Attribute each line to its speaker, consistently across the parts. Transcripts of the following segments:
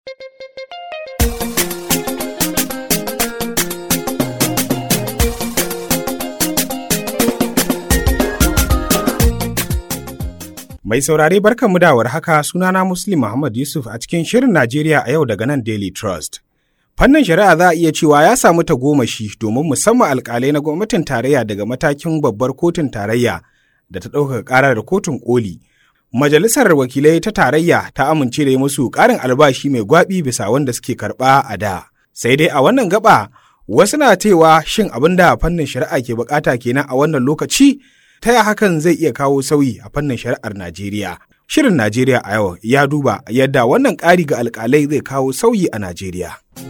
Speaker 1: Mai saurare barkanmu da warhaka, sunana Muslim Muhammad Yusuf a cikin Shirin Najeriya a yau daga nan Daily Trust. Fannin shari'a za a iya cewa ya samu tagomashi domin musamman alƙalai na gwamnatin tarayya daga matakin babbar kotun tarayya da ta ɗaukaka ƙarar da kotun ƙoli. Majalisar wakilai ta tarayya ta amince da yi musu ƙarin albashi mai gwaɓi bisa wanda suke karɓa a da. Sai dai a wannan gaba wasu na cewa shin abin da fannin shari'a ke buƙata kenan a wannan lokaci? Ta ya hakan zai iya kawo sauyi a fannin shari'ar Najeriya? Shirin Najeriya a yau ya duba yadda wannan ƙari ga alƙalai zai kawo sauyi a Najeriya.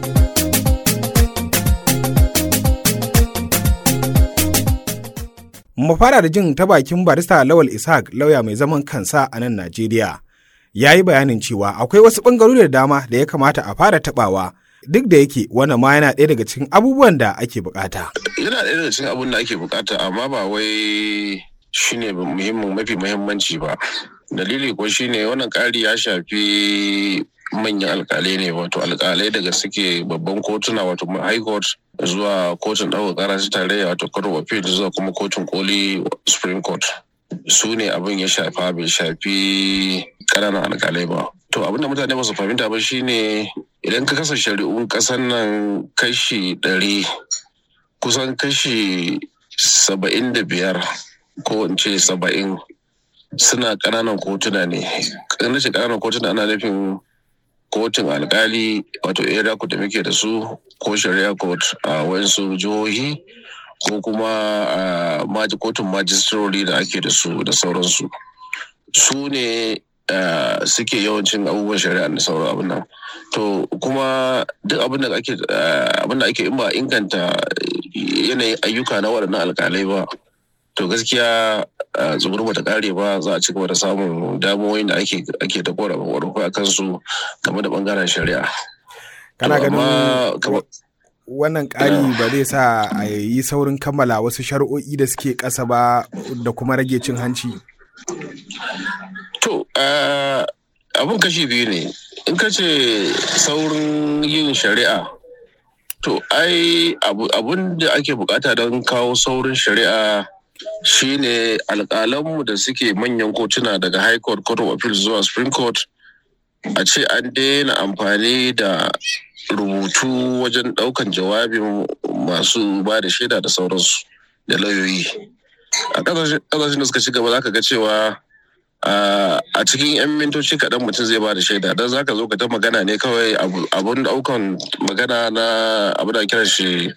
Speaker 1: Mu fara da jin ta bakin barista Lawal Ishaq, lauya mai zaman kansa a nan Najeriya. Ya yi bayanin cewa akwai wasu ɓangarori da dama da ya kamata a fara taɓawa, duk da yake wannan ma yana ɗaya daga cikin abubuwan da ake bukata.
Speaker 2: Yana ɗaya daga cikin abun da ake bukata, amma ba wai shine mafi muhimmanci ba. Dalili ko shine wannan ƙari ya shafi manyan alƙalai ne, wato alƙalai daga suke babban kotuna, wato high court zuwa kotun ɗaukar ƙara ta tarayya, wato court of appeal, zuwa kuma kotun koli supreme court. Su ne abin ya shafa, bai shafi ƙananan alƙalai ba. To abin da mutane ba su fahimta ba shine idan ka kasa shari'un ƙasar nan kashi 100, kusan kashi 75 ko in ce 70 suna ƙananan kotuna ne. Ƙananan ƙananan kotuna ana nufin kotun alƙali, wato area court da muke da su, ko shari'a court a wayansu jihohi, ko kuma kotun majistarori da ake da su da sauransu. Su ne suke yawancin abubuwan shari'a da sauran abin nan. To kuma duk abin da ake in ba inganta yanayin ayyuka na waɗannan alƙalai ba, to gaskiya tsugurba ta ƙare ba, za a ci gaba da samun damuwoyin da ake ta ƙorafi a kansu game da ɓangaren shari'a.
Speaker 1: Kana ganin wannan ƙari ba zai sa a yi saurin kammala wasu shari'o'i da suke ƙasa ba da kuma rage cin hanci?
Speaker 2: To, abin kashi biyu ne. In ka ce saurin yin shari'a, to ai abun da ake bukata don kawo saurin shari'a shine alƙalanmu da suke manyan kotuna daga high court, court of appeal zuwa supreme court, a ce an daina amfani da rubutu wajen ɗaukan jawabin masu ba da shaida da sauransu da lauyoyi. A ƙasashen da suka ci gaba za ka ga cewa a cikin 'yan mintoci kaɗan mutum zai ba da shaida, don za ka zo ka ta magana ne kawai abun ɗaukan magana na abu da kiran shi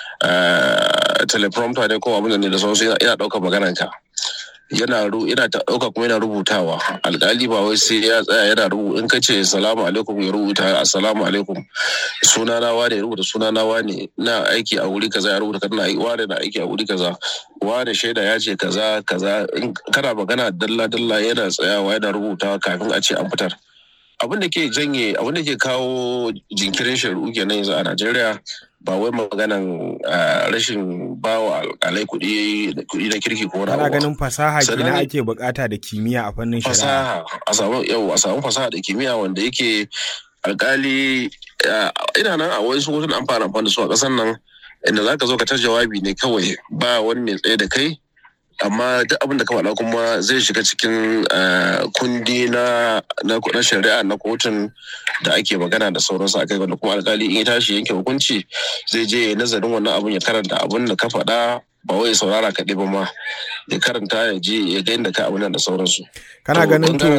Speaker 2: teleprompter ne ko abin da ne da sauransu, yana ɗaukar maganan ka, yana ta ɗauka kuma yana rubutawa. Alƙali ba wai sai ya tsaya yana rubuta. In ka ce salamu alaikum ya rubuta assalamu alaikum, suna na wane ya rubuta suna na wane, na aiki a wuri kaza ya rubuta kana wane na aiki a wuri kaza, wane shaida ya ce kaza kaza. In kana magana dalla yana tsayawa yana rubutawa kafin a ce an fitar. Abin da ke kawo jinkirin shari'u kenan yanzu a Najeriya, ba wai maganan rashin bawa alƙalai kuɗi na kirki ko wani abu.
Speaker 1: Ana ganin fasaha kenan ake bukata da kimiyya a fannin shari'a.
Speaker 2: A samu fasaha da kimiyya wanda yake alƙali, ina nan a wasu hotun an fara amfani da su a ƙasar nan, inda za ka zo ka ta jawabi ne kawai, ba wani mai tsaye da kai, amma duk abin da ka faɗa kuma zai shiga cikin kundi na shari'a na kotun da ake magana da sauransu akai, wanda kuma alƙali in ya tashi yanke hukunci zai je nazarin wannan abun, ya karanta abin da ka faɗa, ba wai saurara kaɗai ba ma, ya karanta ya je ya ga inda ka abin da sauransu.
Speaker 1: Kana ganin to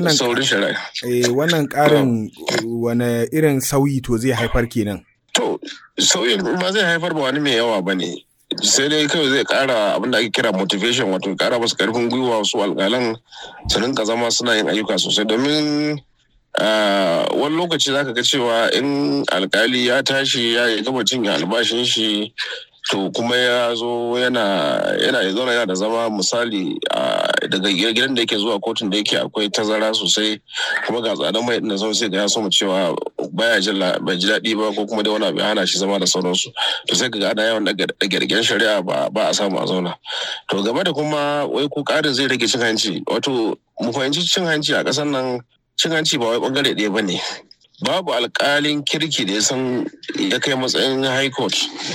Speaker 1: wannan ƙarin wane irin sauyi to zai haifar kenan?
Speaker 2: To sauyin ma zai haifar ba wani mai yawa ba ne, sai dai kawai zai kara abin da ake kira motivation, wato kara masu karfin gwiwa su alƙalan su rinka zama suna yin ayyuka sosai. Domin wani lokaci zaka ga cewa in alƙali ya tashi ya gama cinye albashin shi, to kuma ya zo yana da zama, misali daga gidan da yake zuwa kotun da yake akwai tazara sosai, kuma ga tsadan mai din da sai ga ya so mu cewa bai ji daɗi ba, ko kuma da wani abu ya hana shi zama da sauransu, to sai ga ana yawan daga shari'a ba a samu a zauna. To game da kuma wai ko ƙarin zai rage cin hanci, wato mu fahimci cin hanci a ƙasar nan, cin hanci ba wai bangare ɗaya ba ne. babu alƙalin kirki da ya san ya kai matsayin high court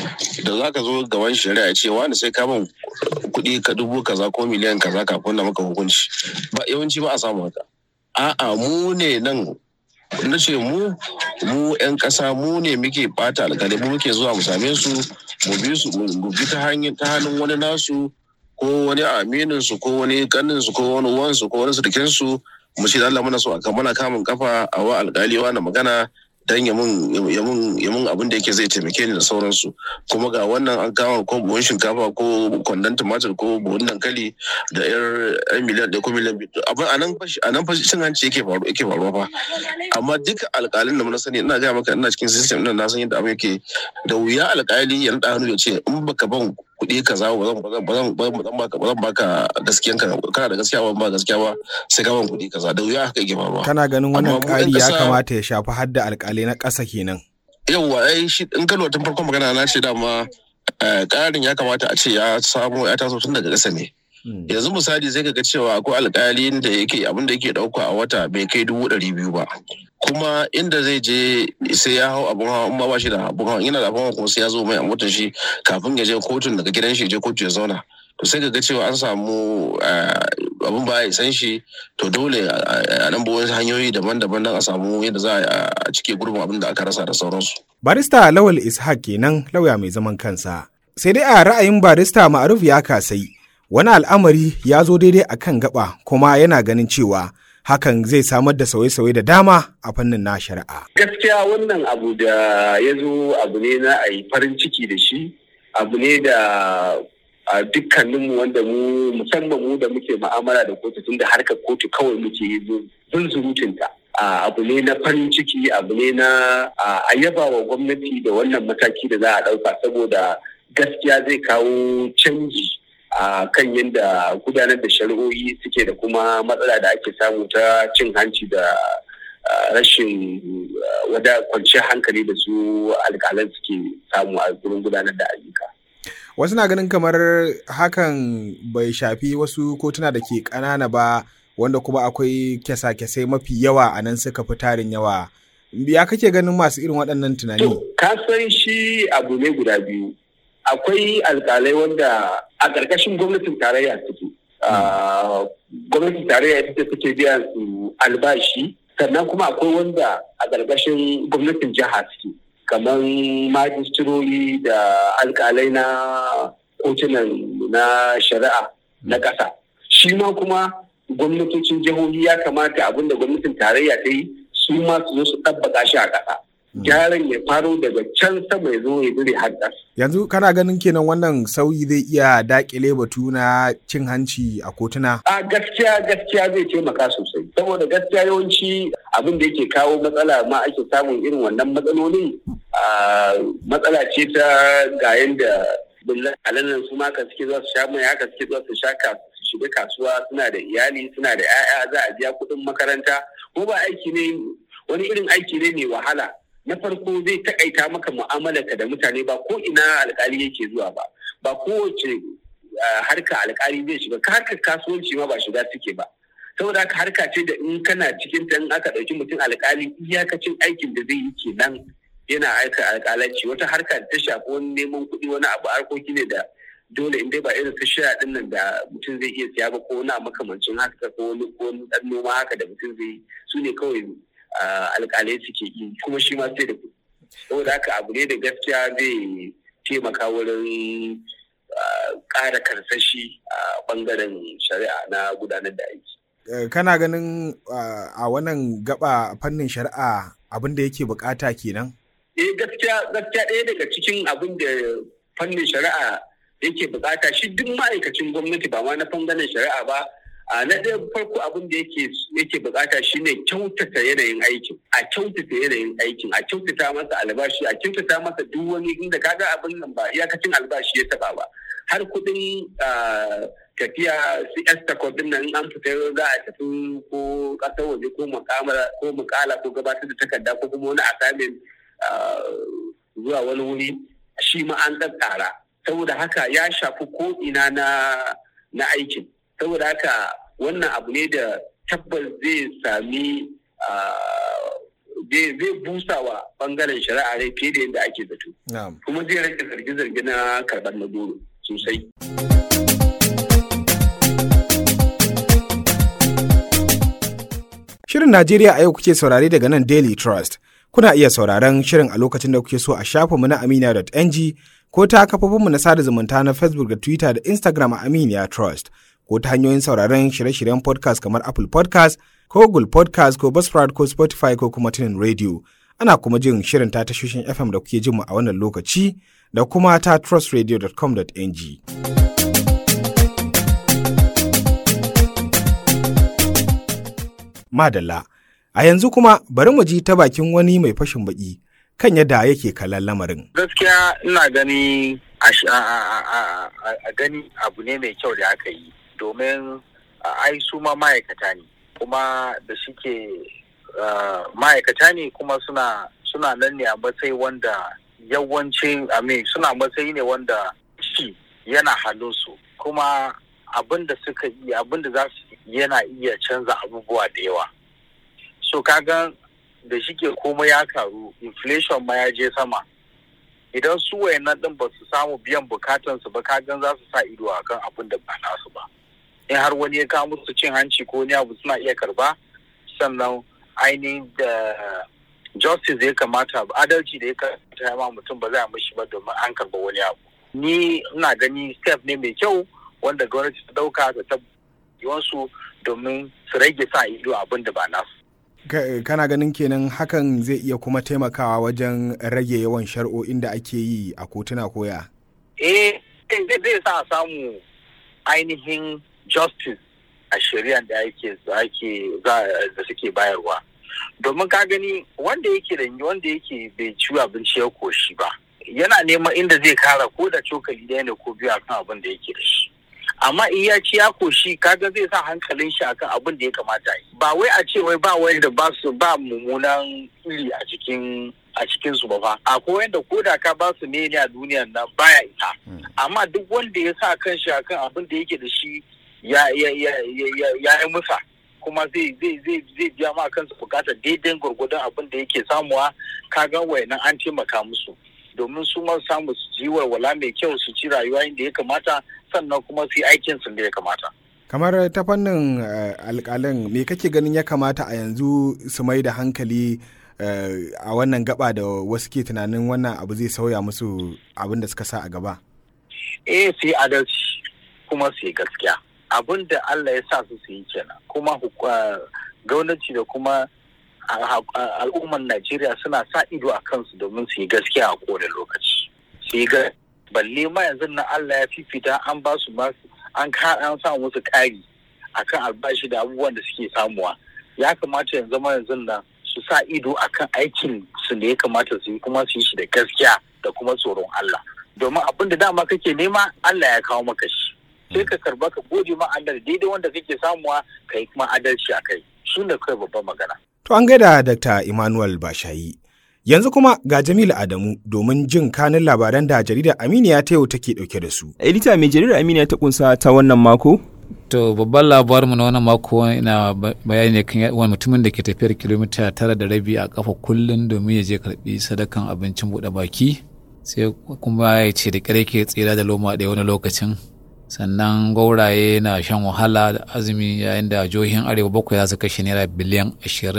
Speaker 2: da za ka zo gaban shari'a ce wani sai ka ban kuɗi ka dubu kaza ko miliyan kaza kafin na maka hukunci. Ba yawanci ba a samu haka. A'a mu ne nan na ce mu 'yan ƙasa mu ne muke ɓata alƙalai, mu muke zuwa mu same su mu bi su mu bi ta hannun wani nasu ko wani aminin su ko wani kanin su ko wani uwansu ko wani surukin su mu ce Allah muna so a mana kamun kafa a wa alƙali wa na magana dan ya mun abin da yake zai taimake ni da sauransu. Kuma ga wannan an kawo ko buhun shinkafa ko kwandon tumatir ko buhun dankali da yar miliyan ɗaya ko miliyan biyu. Abin a nan fa cin hanci yake faruwa fa. Amma duka alƙalin da mun sani ina gaya maka ina cikin system ɗin na san yadda abin yake da wuya alƙali ya naɗa hannu ya ce in baka ban kuɗi kaza ba zan baka gaskiyanka, kana da gaskiya ba gaskiya ba sai ka ban kuɗi kaza, da wuya haka yake faruwa.
Speaker 1: Kana ganin wannan ƙari ya kamata ya shafi hadda alƙalai na ƙasa kenan?
Speaker 2: Yawwa shi in ka lura tun farkon magana na ce dama ƙarin ya kamata a ce ya taso tun daga ƙasa ne. Yanzu misali zai ga cewa akwai alƙalin da yake abin da yake ɗauka a wata bai kai 200,000 ba, kuma inda zai je sai ya hau abin hawa in ba shi da abin hawa, yana da abin hawa kuma sai ya zo mai a motar shi kafin ya je kotun daga gidan shi je kotu ya zauna. To sai ga cewa an samu abin ba ya san shi, to dole a nan ba wasu hanyoyi daban-daban don a samu yadda za a cike gurbin abin da aka rasa da sauransu.
Speaker 1: Barista Lawal Ishaq kenan, lauya mai zaman kansa. Sai dai a ra'ayin barista Ma'aruf ya kasai, wani al'amari ya zo daidai a kan gaba kuma yana ganin cewa hakan zai samar da sauye-sauye da dama a fannin na shari'a.
Speaker 3: Gaskiya wannan abu da ya zo abu ne na a yi farin ciki da shi, abu ne da a dukkaninmu wanda mu musamman mu da muke ma'amala da kotu tun da harkar kotu kawai muke yi zunzurutunta. Abu ne na farin ciki, abu ne na a yaba wa gwamnati da wannan mataki da za a ɗauka, saboda gaskiya zai kawo canji a kan yadda gudanar da shari'o'i suke da kuma matsala da ake samu ta cin hanci da rashin kwanciyar hankali da su alƙalan suke samu a gurin gudanar da ayyuka.
Speaker 1: Wasu na ganin kamar hakan bai shafi wasu kotuna da ke ƙanana ba, wanda kuma akwai kyasa-kyasai mafi yawa a nan suka fi tarin yawa. Ya kake ganin masu irin waɗannan tunani?
Speaker 3: Ka san shi abu ne guda biyu. Akwai alƙalai wanda a ƙarƙashin gwamnatin tarayya suke. Gwamnatin tarayya ita take biyan su albashi, sannan kuma akwai wanda a ƙarƙashin gwamnatin jiha suke, kamar majistirori da alƙalai na kotunan na shari'a na ƙasa. Shi ma kuma gwamnatocin jihohi ya kamata abinda gwamnatin tarayya ta yi su ma su zo su ɗabbaka shi a ƙasa. Gyaran ya faro daga can sama ya zo ya dire har ƙasa.
Speaker 1: Yanzu kana ganin kenan wannan sauyi zai iya daƙile batu na cin hanci a kotuna?
Speaker 3: A gaskiya zai taimaka sosai, saboda gaskiya yawanci abin da yake kawo matsala ma ake samun irin wannan matsalolin matsala ce ta ga yanda alanan su ma ka suke zuwa su sha mai, haka suke zuwa su shiga kasuwa, suna da iyali, suna da 'ya'ya, za a biya kuɗin makaranta, ko ba aiki ne wani irin aiki ne mai wahala. Na farko zai takaita maka mu'amalarka da mutane, ba ko ina alƙali yake zuwa ba kowace harka alƙali zai shiga, harkar kasuwanci ma ba shiga suke ba, saboda haka harka ce da in kana cikin ta in aka ɗauki mutum alƙali iyakacin aikin da zai yi kenan yana aika alƙalanci. Wata harka da ta shafi wani neman kuɗi, wani abu harkoki ne da dole in dai ba irin su shaya ɗin nan da mutum zai iya siya ba, ko wani makamancin haka, ko wani ɗan noma haka da mutum zai yi, su ne kawai alƙalai suke yi, kuma shi ma sai da kuɗi. Saboda haka abu ne da gaskiya zai taimaka wurin ƙara karsashi a ɓangaren shari'a na gudanar da aiki.
Speaker 1: Kana ganin a wannan gaba fannin shari'a abin da yake bukata kenan?
Speaker 3: Gaskiya ɗaya daga cikin abin da fannin shari'a yake bukata, shi duk ma'aikacin gwamnati ba ma na ɓangaren shari'a ba, na ɗaya farko abin da yake bukata shine kyautata yanayin aikin, a kyautata masa albashi, a kyautata masa duk wani, inda kaga abin nan ba iyakacin albashi ya taba ba, har kuɗin tafiya su estakot din nan an fita za a tafi ko ƙasar waje ko mukala ko gabatar da takarda ko kuma wani assignment zuwa wani wuri, shi ma an tsara. Saboda haka ya shafi ko ina na aikin. Saboda haka wannan abu ne da tabbas zai sami zai busa wa bangaren shari'a rai fiye da yadda ake zato. Kuma zai rage zarge-zarge na karɓar na goro sosai.
Speaker 1: Shirin Najeriya a yau kuke saurare daga nan Daily Trust. Kuna iya sauraron shirin a lokacin da kuke so a shafinmu na aminiya.ng ko ta kafofinmu na sada zumunta na Facebook da Twitter da Instagram a Aminiya Trust, ko ta hanyoyin sauraron shirye-shiryen podcast kamar Apple Podcast ko Google Podcast ko Buzzsprout ko Spotify ko kuma Tunin Radio. Ana kuma jin shirin ta tashoshin FM da kuke jin mu a wannan lokaci da kuma ta trustradio.com.ng. Madalla, a yanzu kuma bari mu ji ta bakin wani mai fashin baki kan yadda yake kallon lamarin.
Speaker 4: Gaskiya ina gani a gani abu ne mai kyau da aka yi, domin ai su ma ma'aikata ne, kuma da shike ma'aikata ne kuma suna nan ne a matsayi wanda yawancin suna matsayi ne wanda shi yana hannunsu, kuma abin da suka yi abin da za su yana iya canza abubuwa da yawa. So kagan da shike komai ya karu, inflation ma ya je sama, idan su wayannan din ba su samu biyan bukatansu ba, kagan za su sa ido akan abin da ba nasu ba. In har wani ya kawo musu cin hanci ko wani abu suna iya karba, sannan ainihin da justice ya kamata, adalci da ya kamata ya ma mutum ba za a mishi ba domin an karba wani abu. Ni ina gani step ne mai kyau wanda gwamnati ta dauka ta tabbatar domin su rage sa ido abin da ba nasu.
Speaker 1: Kana ganin kenan hakan zai iya kuma taimakawa wajen rage yawan shari'o'in da ake yi a kotuna koya?
Speaker 4: Zai sa samu ainihin justice a shari'ar da suke bayarwa. Domin ka gani wanda yake bai ci abinci ya koshi ba, yana neman inda zai kara ko da cokali ɗaya ne ko biyu akan abin da yake da shi. Amma in ya ci ya koshi, kaga zai sa hankalin shi akan abin da ya kamata yi. Ba wai a ce wai ba wanda ba mummunan iri a cikin su ba fa. Akwai wanda ko da ka ba su ne a duniyar nan baya isa. Amma duk wanda ya sa kan shi akan abin da yake da shi ya yi musa, kuma zai biya ma kansu bukatar daidai gwargwadon abin da yake samuwa, kaga wayannan an taimaka musu. Domin su ma samu su ji walwala mai kyau, su ci rayuwa inda ya kamata, sannan kuma su yi aikin su da ya kamata.
Speaker 1: Kamar ta fannin alƙalan, me kake ganin ya kamata a yanzu su mai da hankali a wannan gaba da wasu ke tunanin wannan abu zai sauya musu abin da suka sa a gaba?
Speaker 4: Su yi adalci kuma su yi gaskiya. Abin da Allah ya sa su yi kenan. Kuma gwamnati da kuma al'ummar Najeriya suna sa ido a kansu domin su yi gaskiya a kowane lokaci. Su yi balle ma yanzu na Allah ya fifita an ba su an sa musu ƙari akan albashi da abubuwan da suke samuwa. Ya kamata yanzu nan su sa ido akan aikin su da ya kamata su yi, kuma su yi shi da gaskiya da kuma tsoron Allah. Domin abin da dama kake nema Allah ya kawo maka shi. Sai ka karba ka gode ma Allah da daidai wanda kake samuwa, ka yi kuma adalci a kai. Shi ne kai babban magana.
Speaker 1: To an gaida Dr. Emmanuel Bashayi. Yanzu kuma ga Jamilu Adamu domin jin kanin labaran da jaridar Aminiya ta yau take dauke da su.
Speaker 5: Edita, mai jaridar Aminiya ta kunsa ta wannan mako?
Speaker 6: To babban labarinmu na wannan mako ina bayani ne kan wani mutumin da ke tafiyar kilomita 9.5 a kafa kullum domin ya je karbi sadakan abincin buɗe baki, sai kuma ya ce da kare ke tsira da loma ɗaya wani lokacin. Sannan gauraye na shan wahala da azumi, yayin da jihohin arewa 7 za su kashe naira biliyan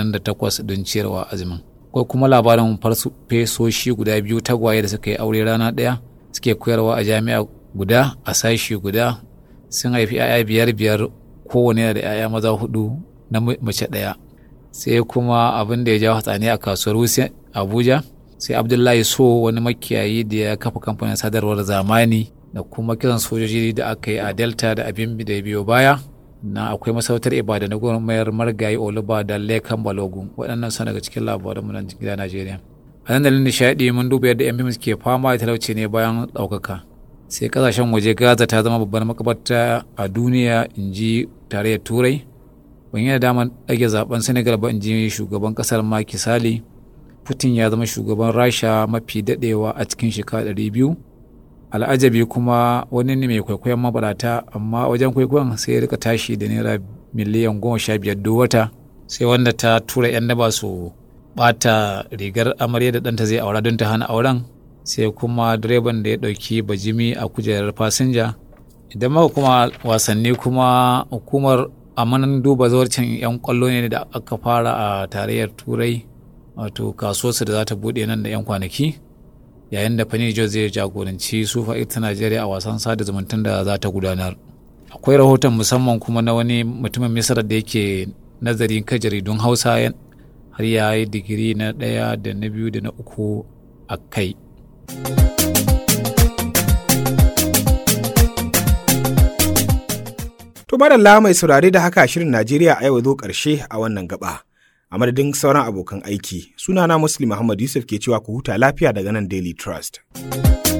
Speaker 6: 28 don ciyarwa azumin. Ko kuma labarin farfesoshi guda 2 tagwaye da suka yi aure rana ɗaya, suke koyarwa a jami'a guda a sashi guda, sun haifi 'ya'ya 5 kowane da 'ya'ya maza 4 na mace ɗaya. Sai kuma abin da ya jawo hatsani a kasuwar Wuse Abuja, sai Abdullahi So, wani makiyayi da ya kafa kamfanin sadarwar zamani, da kuma kiran sojoji da aka yi a Delta da abin da ya biyo baya. Na akwai masarautar Ibadan na gwamnatin Marigayi Oluba da Lekan Balogun. Waɗannan sun daga cikin labaran mu nan gida Najeriya. A nan dalilin nishaɗi mun duba yadda 'yan fim ke fama da talauci ne bayan ɗaukaka. Sai kasashen waje, Gaza ta zama babbar makabarta a duniya, in ji tarayyar Turai. Ban yi da daman ɗage zaben Senegal ba, in ji shugaban ƙasar Macky Sall. Putin ya zama shugaban Rasha mafi daɗewa a cikin shekara 200. Al'ajabi kuma wani ne mai kwaikwayon mabarata, amma wajen kwaikwayon sai ya rika tashi da naira miliyan 15 duk wata. Sai wanda ta tura 'yan daba su ɓata rigar amarya da ɗanta zai aura don ta hana auren, sai kuma direban da ya ɗauki bajimi a kujerar fasinja. Idan maka kuma wasanni kuma hukumar amanan duba zawarcin 'yan kwallo ne da aka fara a tarayyar turai, wato kasuwarsu da za ta buɗe nan da 'yan kwanaki, yayin da Fanijo zai jagoranci Super Eagles ta Najeriya a wasan sada zumuntan da za ta gudanar. Akwai rahoton musamman kuma na wani mutumin Misar da yake nazarin kan jaridun Hausa har ya yi digiri na 1 da na 2 da na 3 a kai.
Speaker 1: To madalla mai saurare da haka shirin Najeriya a yau zo ƙarshe a wannan gaba. A madadin sauran abokan aiki, sunana Muslim Muhammad Yusuf ke cewa ku huta lafiya daga nan Daily Trust.